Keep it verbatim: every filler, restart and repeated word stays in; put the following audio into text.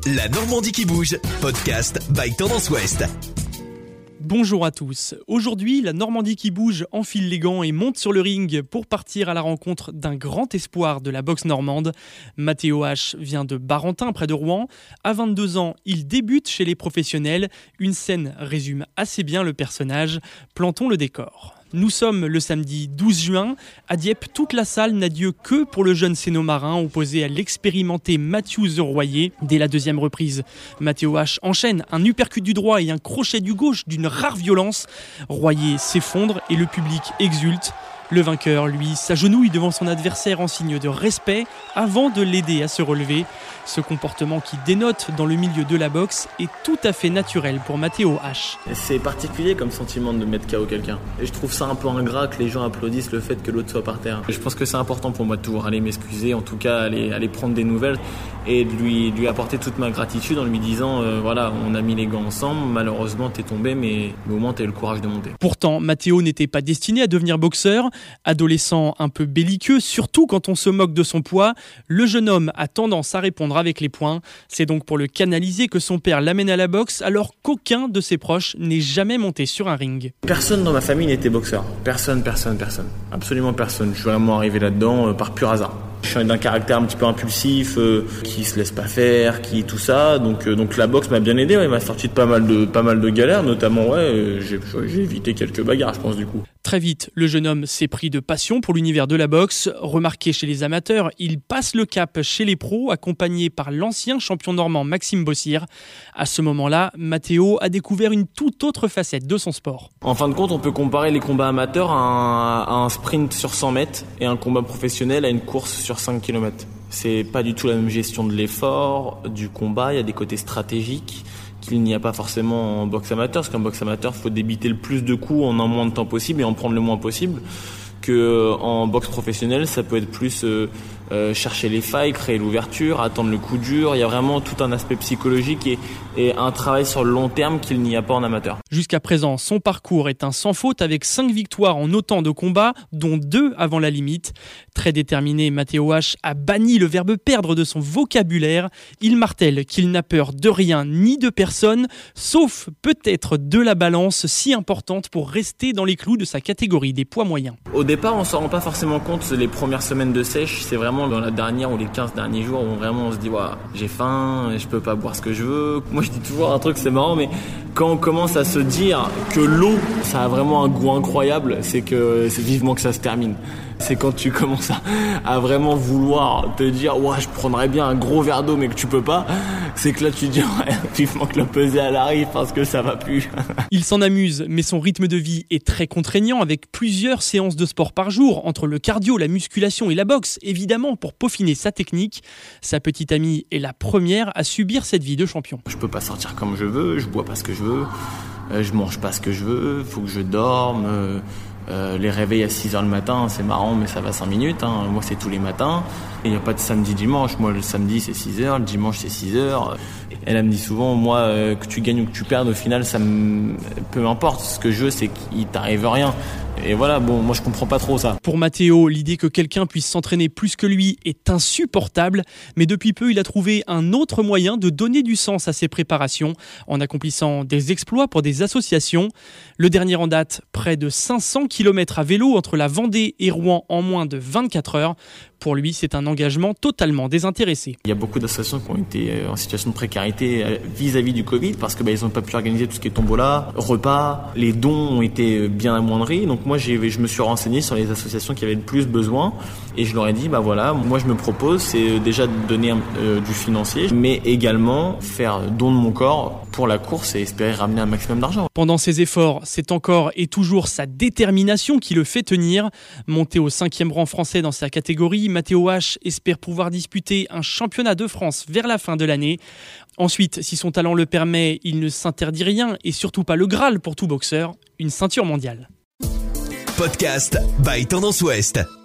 La Normandie qui bouge, podcast by Tendance Ouest. Bonjour à tous. Aujourd'hui, la Normandie qui bouge enfile les gants et monte sur le ring pour partir à la rencontre d'un grand espoir de la boxe normande. Mathéo H vient de Barentin, près de Rouen. À vingt-deux ans, il débute chez les professionnels. Une scène résume assez bien le personnage. Plantons le décor. Nous sommes le samedi douze juin. À Dieppe, toute la salle n'a Dieu que pour le jeune céno-marin opposé à l'expérimenté Mathieu Zeroyer. Dès la deuxième reprise, Mathéo H enchaîne un uppercut du droit et un crochet du gauche d'une rare violence. Royer s'effondre et le public exulte. Le vainqueur, lui, s'agenouille devant son adversaire en signe de respect avant de l'aider à se relever. Ce comportement qui dénote dans le milieu de la boxe est tout à fait naturel pour Mathéo H. C'est particulier comme sentiment de mettre K O quelqu'un. Et je trouve ça un peu ingrat que les gens applaudissent le fait que l'autre soit par terre. Je pense que c'est important pour moi de toujours aller m'excuser, en tout cas aller, aller prendre des nouvelles et de lui, de lui apporter toute ma gratitude en lui disant euh, voilà, on a mis les gants ensemble, malheureusement t'es tombé, mais, mais au moins t'as eu le courage de monter. Pourtant, Mathéo n'était pas destiné à devenir boxeur. Adolescent un peu belliqueux, surtout quand on se moque de son poids, le jeune homme a tendance à répondre avec les poings. C'est donc pour le canaliser que son père l'amène à la boxe alors qu'aucun de ses proches n'est jamais monté sur un ring. Personne dans ma famille n'était boxeur. Personne, personne, personne. Absolument personne. Je suis vraiment arrivé là-dedans euh, par pur hasard. Je suis d'un caractère un petit peu impulsif, euh, qui se laisse pas faire, qui tout ça. Donc, euh, donc la boxe m'a bien aidé. Ouais, il m'a sorti de pas mal de pas mal de galères, notamment ouais, euh, j'ai, j'ai évité quelques bagarres, je pense du coup. Très vite, le jeune homme s'est pris de passion pour l'univers de la boxe. Remarqué chez les amateurs, il passe le cap chez les pros, accompagné par l'ancien champion normand Maxime Bossir. À ce moment-là, Mathéo a découvert une toute autre facette de son sport. En fin de compte, on peut comparer les combats amateurs à un, à un sprint sur cent mètres et un combat professionnel à une course sur cinq kilomètres. C'est pas du tout la même gestion de l'effort, du combat, il y a des côtés stratégiques qu'il n'y a pas forcément en boxe amateur, parce qu'en boxe amateur, il faut débiter le plus de coups en un moins de temps possible et en prendre le moins possible. Que en boxe professionnelle, ça peut être plus euh, euh, chercher les failles, créer l'ouverture, attendre le coup dur. Il y a vraiment tout un aspect psychologique et, et un travail sur le long terme qu'il n'y a pas en amateur. Jusqu'à présent, son parcours est un sans faute avec cinq victoires en autant de combats, dont deux avant la limite. Très déterminé, Mathéo H a banni le verbe perdre de son vocabulaire. Il martèle qu'il n'a peur de rien ni de personne, sauf peut-être de la balance si importante pour rester dans les clous de sa catégorie des poids moyens. Au départ, on s'en rend pas forcément compte les premières semaines de sèche. C'est vraiment dans la dernière ou les quinze derniers jours où vraiment on se dit ouais, j'ai faim, je peux pas boire ce que je veux. Moi, je dis toujours un truc, c'est marrant, mais quand on commence à se dire que l'eau, ça a vraiment un goût incroyable, c'est que c'est vivement que ça se termine. C'est quand tu commences à, à vraiment vouloir te dire ouais, je prendrais bien un gros verre d'eau mais que tu peux pas, c'est que là tu te dis ouais, vivement que le pesé elle arrive parce que ça va plus. Il s'en amuse, mais son rythme de vie est très contraignant avec plusieurs séances de sport par jour entre le cardio, la musculation et la boxe, évidemment pour peaufiner sa technique. Sa petite amie est la première à subir cette vie de champion. Je peux pas sortir comme je veux, je bois pas ce que je veux, euh, je mange pas ce que je veux, faut que je dorme. Euh, Euh, les réveils à six heures le matin, c'est marrant, mais ça va cinq minutes. Hein. Moi, c'est tous les matins. Il n'y a pas de samedi-dimanche. Moi, le samedi, c'est six heures. Le dimanche, c'est six heures. Elle, elle me dit souvent, moi, euh, que tu gagnes ou que tu perdes, au final, ça me... peu importe. Ce que je veux, c'est qu'il t'arrive rien. Et voilà, bon, moi, je comprends pas trop ça. Pour Mathéo, l'idée que quelqu'un puisse s'entraîner plus que lui est insupportable. Mais depuis peu, il a trouvé un autre moyen de donner du sens à ses préparations en accomplissant des exploits pour des associations. Le dernier en date, près de cinq cents kilomètres à vélo entre la Vendée et Rouen en moins de vingt-quatre heures. Pour lui, c'est un engagement totalement désintéressé. Il y a beaucoup d'associations qui ont été en situation de précarité vis-à-vis du Covid parce que bah, ils n'ont pas pu organiser tout ce qui est tombola, repas, les dons ont été bien amoindris. Donc moi, j'ai, je me suis renseigné sur les associations qui avaient le plus besoin et je leur ai dit, bah voilà, moi je me propose, c'est déjà de donner euh, du financier, mais également faire don de mon corps pour la course et espérer ramener un maximum d'argent. Pendant ses efforts, c'est encore et toujours sa détermination qui le fait tenir. Monté au cinquième rang français dans sa catégorie, Mathéo H espère pouvoir disputer un championnat de France vers la fin de l'année. Ensuite, si son talent le permet, il ne s'interdit rien et surtout pas le Graal pour tout boxeur, une ceinture mondiale. Podcast by Tendance Ouest.